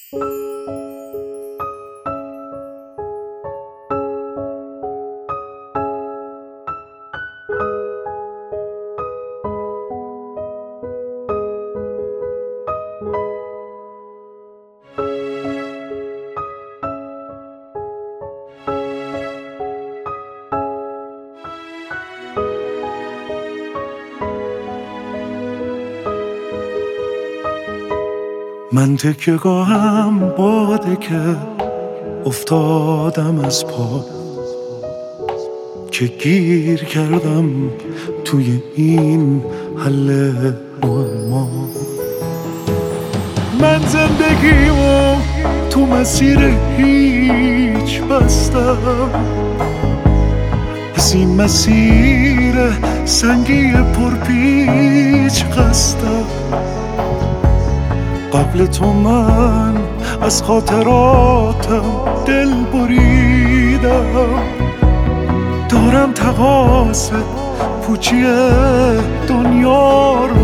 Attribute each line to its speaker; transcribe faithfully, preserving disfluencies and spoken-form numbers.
Speaker 1: من تکیه گاهم باده که افتادم از پا، که گیر کردم توی این حل معما. من زندگیمو تو مسیر هیچ بستم، از این مسیر سنگی پرپیچ قصدم. قبل تو من از خاطراتم دل بریدم، دارم تقاص پوچی دنیا رو